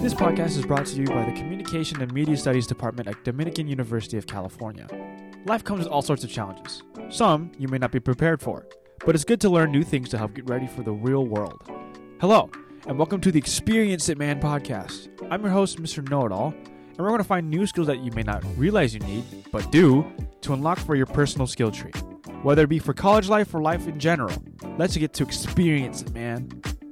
This podcast is brought to you by the Communication and Media Studies Department at Dominican University of California. Life comes with all sorts of challenges. Some you may not be prepared for, but it's good to learn new things to help get ready for the real world. Hello, and welcome to the Experience It Man podcast. I'm your host, Mr. Know-It-All, and we're going to find new skills that you may not realize you need, but do, to unlock for your personal skill tree. Whether it be for college life or life in general, let's get to experience it, man.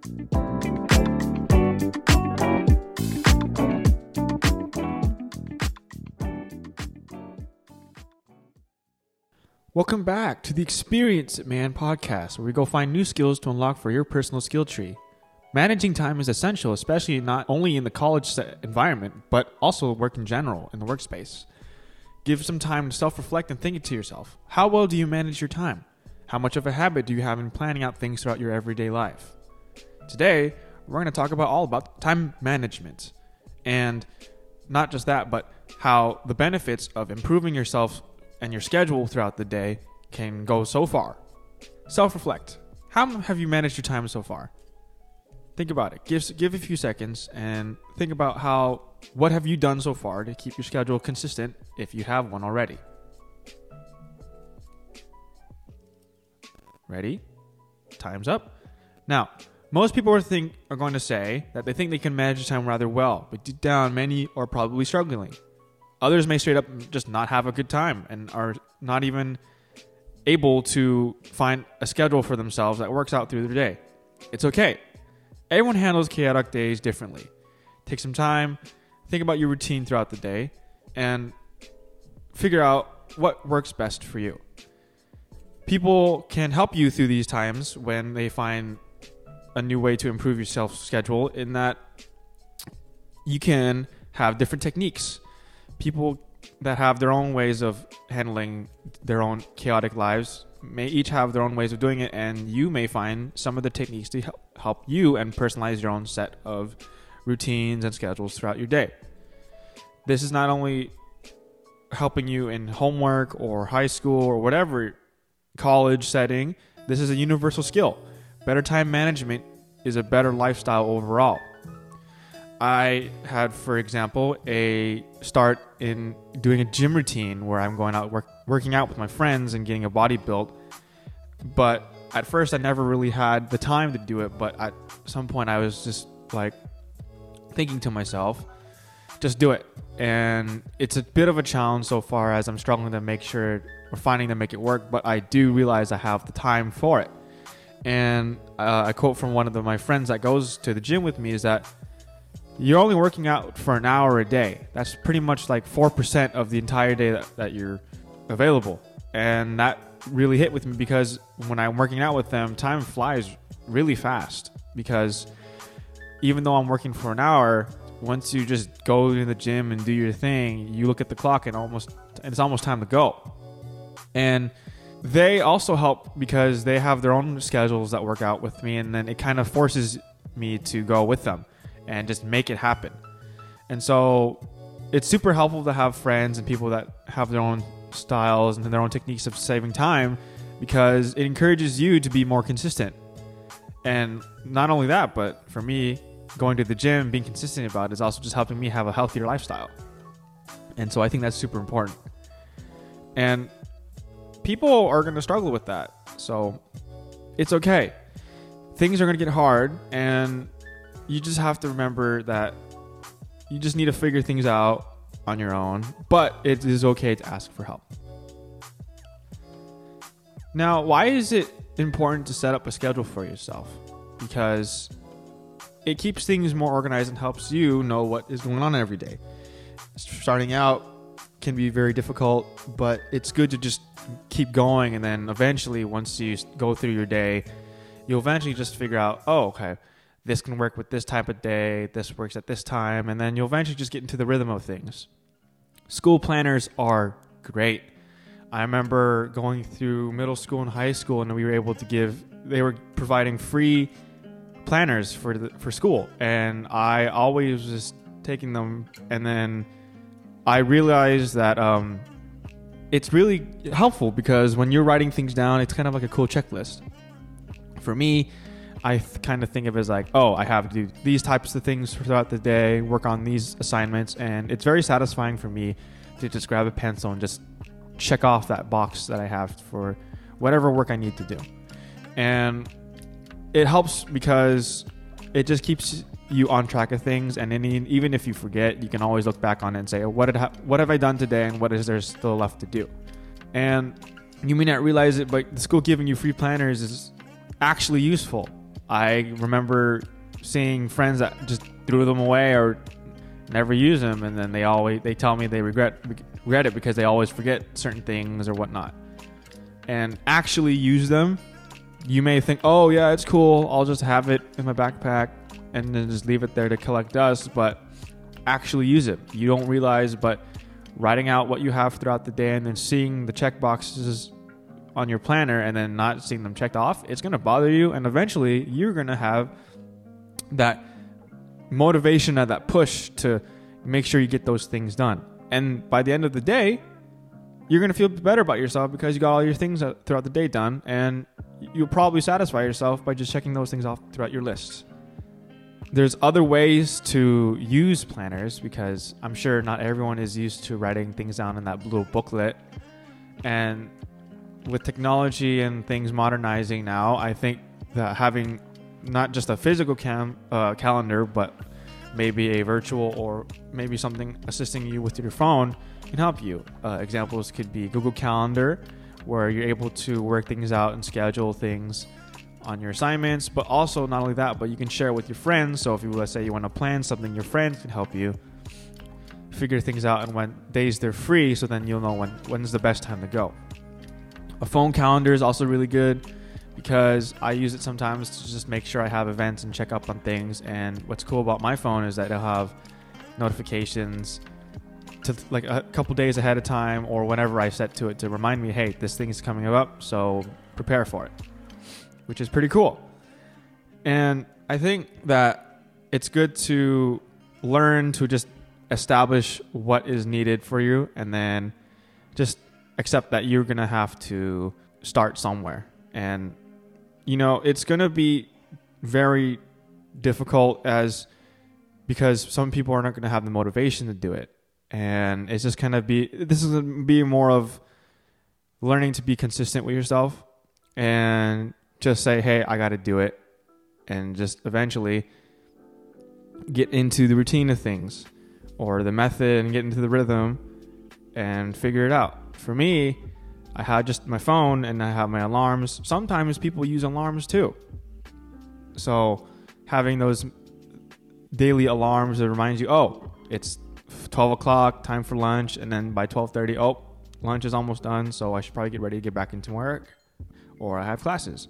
Welcome back to the Experience It Man podcast, where we go find new skills to unlock for your personal skill tree. Managing time is essential, especially not only in the college environment, but also work in general, in the workspace. Give some time to self-reflect and think it to yourself. How well do you manage your time? How much of a habit do you have in planning out things throughout your everyday life? Today, we're going to talk all about time management. And not just that, but how the benefits of improving yourself and your schedule throughout the day can go so far. Self-reflect. How have you managed your time so far? Think about it. Give a few seconds and think about what have you done so far to keep your schedule consistent if you have one already. Ready? Time's up. Now, most people are going to say that they think they can manage their time rather well, but deep down, many are probably struggling. Others may straight up just not have a good time and are not even able to find a schedule for themselves that works out through their day. It's okay. Everyone handles chaotic days differently. Take some time, think about your routine throughout the day, and figure out what works best for you. People can help you through these times when they find a new way to improve your self-schedule, in that you can have different techniques. People that have their own ways of handling their own chaotic lives may each have their own ways of doing it, and you may find some of the techniques to help you and personalize your own set of routines and schedules throughout your day. This is not only helping you in homework or high school or whatever college setting. This is a universal skill. Better time management is a better lifestyle overall. I had, for example, a start in doing a gym routine where I'm going out working out with my friends and getting a body built. But at first, I never really had the time to do it. But at some point, I was just like thinking to myself, just do it. And it's a bit of a challenge so far, as I'm struggling to make it work. But I do realize I have the time for it. And a quote from one of my friends that goes to the gym with me is that you're only working out for an hour a day. That's pretty much like 4% of the entire day that you're available. And that really hit with me, because when I'm working out with them, time flies really fast. Because even though I'm working for an hour, once you just go to the gym and do your thing, you look at the clock and it's almost time to go. And they also help because they have their own schedules that work out with me, and then it kind of forces me to go with them and just make it happen. And so it's super helpful to have friends and people that have their own styles and their own techniques of saving time, because it encourages you to be more consistent. And not only that, but for me, going to the gym, being consistent about it is also just helping me have a healthier lifestyle. And so I think that's super important. And people are going to struggle with that. So it's okay. Things are going to get hard, and you just have to remember that you just need to figure things out on your own, but it is okay to ask for help. Now, why is it important to set up a schedule for yourself? Because it keeps things more organized and helps you know what is going on every day. Starting out can be very difficult, but it's good to just keep going, and then eventually, once you go through your day, you'll eventually just figure out, oh, okay, this can work with this type of day, this works at this time, and then you'll eventually just get into the rhythm of things. School planners are great. I remember going through middle school and high school, and they were providing free planners for school, and I always was just taking them, and then I realized that it's really helpful, because when you're writing things down, it's kind of like a cool checklist. For me, I kind of think of it as like, oh, I have to do these types of things throughout the day, work on these assignments, and it's very satisfying for me to just grab a pencil and just check off that box that I have for whatever work I need to do. And it helps because it just keeps you on track of things, and even if you forget, you can always look back on it and say, oh, what have I done today, and what is there still left to do? And you may not realize it, but the school giving you free planners is actually useful. I remember seeing friends that just threw them away or never use them, and then they tell me they regret it because they always forget certain things or whatnot. And actually use them. You may think, oh yeah, it's cool, I'll just have it in my backpack and then just leave it there to collect dust, but actually use it. You don't realize, but writing out what you have throughout the day and then seeing the check boxes on your planner and then not seeing them checked off, it's going to bother you, and eventually you're going to have that motivation and that push to make sure you get those things done. And by the end of the day, you're going to feel better about yourself because you got all your things throughout the day done, and you'll probably satisfy yourself by just checking those things off throughout your list. There's other ways to use planners because I'm sure not everyone is used to writing things down in that little booklet. And with technology and things modernizing now, I think that having not just a physical calendar, but maybe a virtual or maybe something assisting you with your phone can help you. Examples could be Google Calendar, where you're able to work things out and schedule things on your assignments, but also not only that, but you can share it with your friends. So if you, let's say you want to plan something, your friends can help you figure things out and when days they're free, so then you'll know when's the best time to go. A phone calendar is also really good because I use it sometimes to just make sure I have events and check up on things. And what's cool about my phone is that it'll have notifications to like a couple days ahead of time or whenever I set to it to remind me, hey, this thing is coming up, so prepare for it, which is pretty cool. And I think that it's good to learn to just establish what is needed for you and then just accept that you're going to have to start somewhere. And, you know, it's going to be very difficult because some people are not going to have the motivation to do it. And it's just kind of this is going to be more of learning to be consistent with yourself and just say, hey, I got to do it. And just eventually get into the routine of things or the method and get into the rhythm and figure it out. For me, I have just my phone and I have my alarms. Sometimes people use alarms too. So having those daily alarms that reminds you, oh, it's 12 o'clock, time for lunch. And then by 12:30, oh, lunch is almost done. So I should probably get ready to get back into work or I have classes.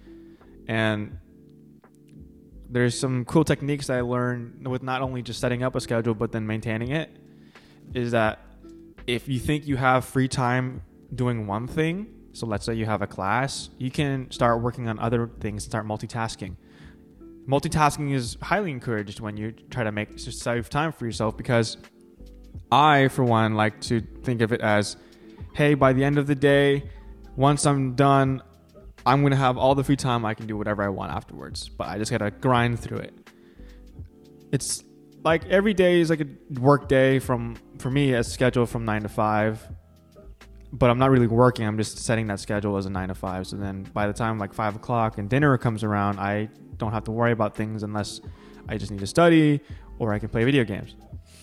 And there's some cool techniques that I learned with not only just setting up a schedule, but then maintaining it, is that if you think you have free time doing one thing, so let's say you have a class, you can start working on other things and start multitasking. Multitasking is highly encouraged when you try to save time for yourself, because I, for one, like to think of it as, hey, by the end of the day, once I'm done, I'm going to have all the free time. I can do whatever I want afterwards, but I just got to grind through it. It's like every day is like a work day for me, as scheduled from 9 to 5, but I'm not really working. I'm just setting that schedule as a 9 to 5. So then by the time like 5 o'clock and dinner comes around, I don't have to worry about things unless I just need to study or I can play video games.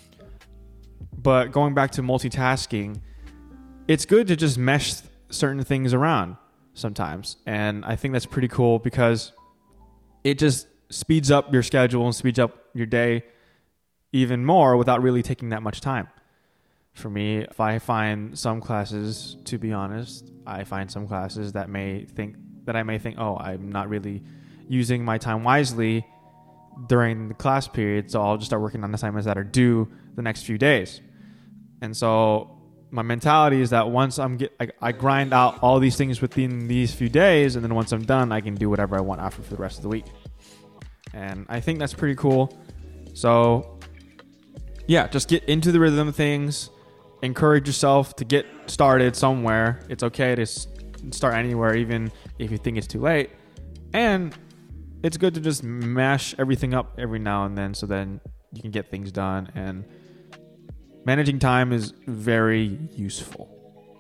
But going back to multitasking, it's good to just mesh certain things around sometimes. And I think that's pretty cool because it just speeds up your schedule and speeds up your day even more without really taking that much time. For me, if I find some classes, to be honest, I find some classes that I may think, oh, I'm not really using my time wisely during the class period, so I'll just start working on assignments that are due the next few days. And so my mentality is that once I grind out all these things within these few days, and then once I'm done, I can do whatever I want after for the rest of the week. And I think that's pretty cool. So yeah, just get into the rhythm of things. Encourage yourself to get started somewhere. It's okay to start anywhere, even if you think it's too late. And it's good to just mash everything up every now and then so then you can get things done. And managing time is very useful.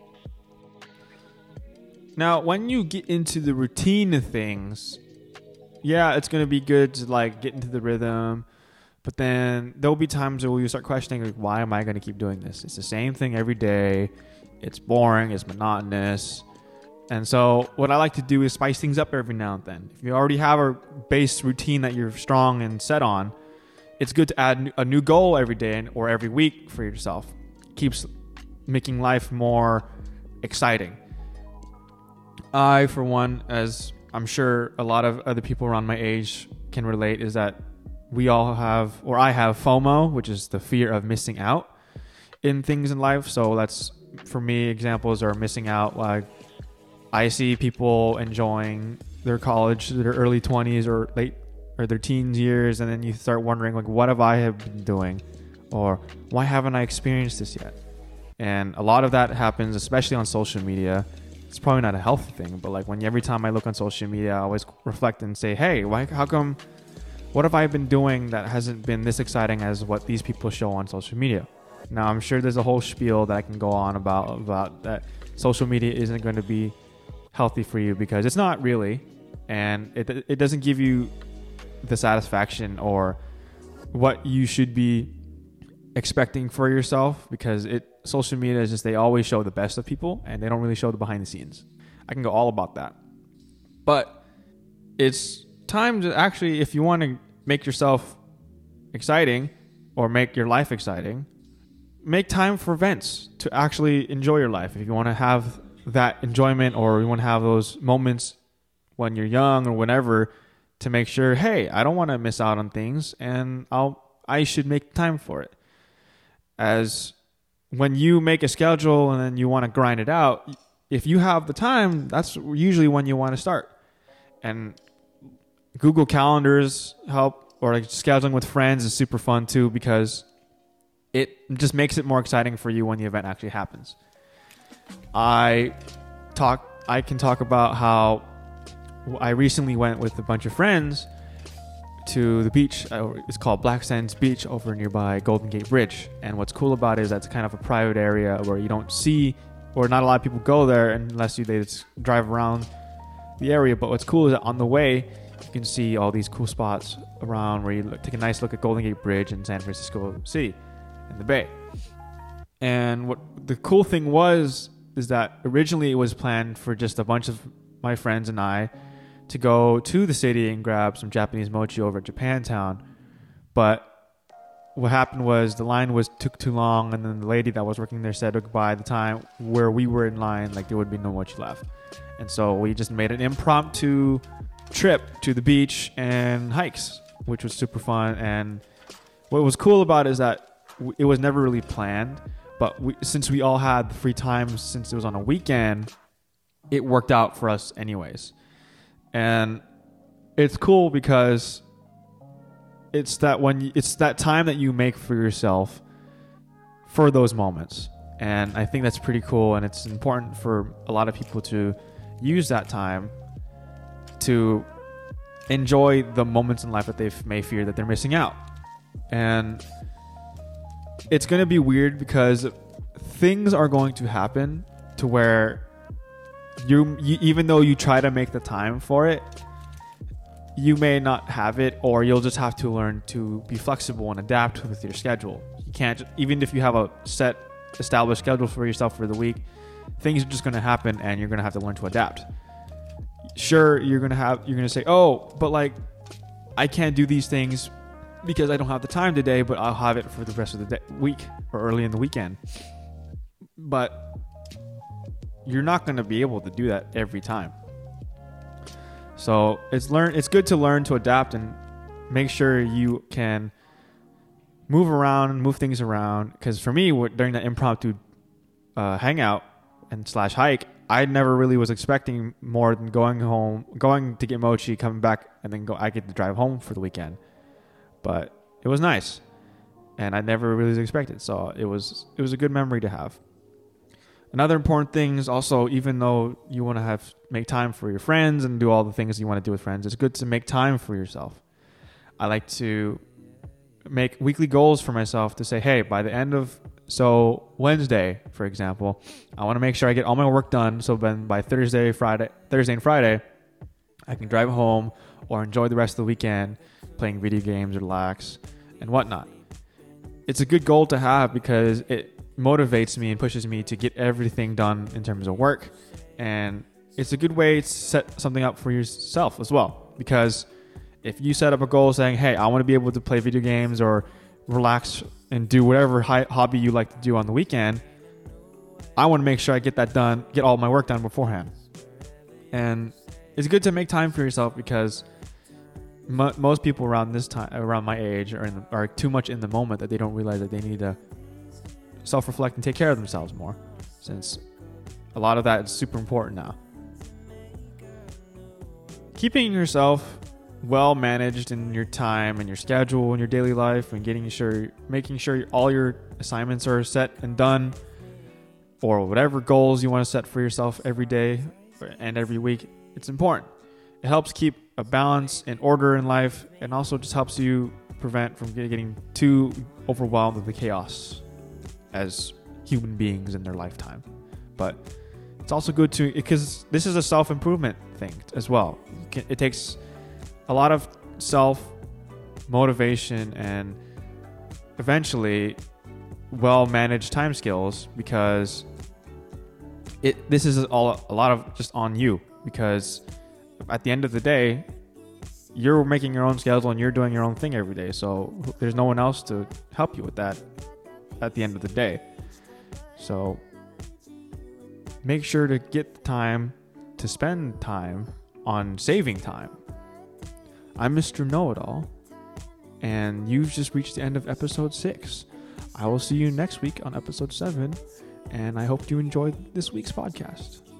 Now, when you get into the routine of things, yeah, it's going to be good to like get into the rhythm. But then there'll be times where you start questioning, like, why am I going to keep doing this? It's the same thing every day. It's boring. It's monotonous. And so what I like to do is spice things up every now and then. If you already have a base routine that you're strong and set on, it's good to add a new goal every day or every week for yourself. Keeps making life more exciting. I, for one, as I'm sure a lot of other people around my age can relate, is that we all have, or I have FOMO, which is the fear of missing out in things in life. So that's, for me, examples are missing out. Like, I see people enjoying their college, their early 20s or their teens years, and then you start wondering, like, what have I have been doing, or why haven't I experienced this yet? And a lot of that happens, especially on social media. It's probably not a healthy thing, but like every time I look on social media, I always reflect and say, hey, how come? What have I been doing that hasn't been this exciting as what these people show on social media? Now, I'm sure there's a whole spiel that I can go on about that social media isn't going to be healthy for you, because it's not really, and it doesn't give you the satisfaction or what you should be expecting for yourself, because social media is just, they always show the best of people and they don't really show the behind the scenes. I can go all about that, but it's time to actually, if you want to make yourself exciting or make your life exciting, make time for events to actually enjoy your life. If you want to have that enjoyment, or you want to have those moments when you're young or whenever, to make sure, hey, I don't want to miss out on things, and I should make time for it. As when you make a schedule and then you want to grind it out, if you have the time, that's usually when you want to start. And Google Calendars help, or like scheduling with friends is super fun too, because it just makes it more exciting for you when the event actually happens. I can talk about how I recently went with a bunch of friends to the beach. It's called Black Sands Beach over nearby Golden Gate Bridge. And what's cool about it is that's kind of a private area where you don't see, or not a lot of people go there unless they just drive around the area. But what's cool is that on the way, you can see all these cool spots around where you take a nice look at Golden Gate Bridge in San Francisco City in the Bay. And what the cool thing is that originally it was planned for just a bunch of my friends and I to go to the city and grab some Japanese mochi over at Japantown. But what happened was the line took too long, and then the lady that was working there said by the time where we were in line, like, there would be no mochi left. And so we just made an impromptu trip to the beach and hikes, which was super fun. And what was cool about it is that it was never really planned, but since we all had the free time, since it was on a weekend, it worked out for us anyways. And it's cool because it's that time that you make for yourself for those moments. And I think that's pretty cool, and it's important for a lot of people to use that time to enjoy the moments in life that they may fear that they're missing out. And it's going to be weird because things are going to happen to where you even though you try to make the time for it, you may not have it, or you'll just have to learn to be flexible and adapt with your schedule. You can't, even if you have a set established schedule for yourself for the week, things are just going to happen and you're going to have to learn to adapt. Sure, you're going to say, oh, but like, I can't do these things because I don't have the time today, but I'll have it for the rest of the week or early in the weekend. But you're not going to be able to do that every time. So it's good to learn to adapt and make sure you can move things around. Because for me, during that impromptu hangout and / hike, I never really was expecting more than going to get mochi, coming back, and then I get to drive home for the weekend. But it was nice, and I never really expected. So it was a good memory to have. Another important thing is also, even though you want to make time for your friends and do all the things you want to do with friends, it's good to make time for yourself. I like to make weekly goals for myself to say, hey, by the end of Wednesday, for example, I want to make sure I get all my work done. So then by Thursday and Friday, I can drive home or enjoy the rest of the weekend playing video games, relax, and whatnot. It's a good goal to have because it motivates me and pushes me to get everything done in terms of work. And it's a good way to set something up for yourself as well. Because if you set up a goal saying, hey, I want to be able to play video games or relax and do whatever hobby you like to do on the weekend, I want to make sure I get that done, get all my work done beforehand. And it's good to make time for yourself because most people around my age are too much in the moment that they don't realize that they need to self-reflect and take care of themselves more, since a lot of that is super important now. Keeping yourself well managed in your time and your schedule and your daily life, and making sure all your assignments are set and done, or whatever goals you want to set for yourself every day and every week, it's important. It helps keep a balance and order in life, and also just helps you prevent from getting too overwhelmed with the chaos as human beings in their lifetime. But it's also good because this is a self-improvement thing as well. It takes a lot of self-motivation and eventually well-managed time skills, because this is a lot of just on you, because at the end of the day, you're making your own schedule and you're doing your own thing every day. So there's no one else to help you with that at the end of the day. So make sure to get the time to spend time on saving time. I'm Mr. Know-It-All, and you've just reached the end of episode 6. I will see you next week on episode 7, and I hope you enjoyed this week's podcast.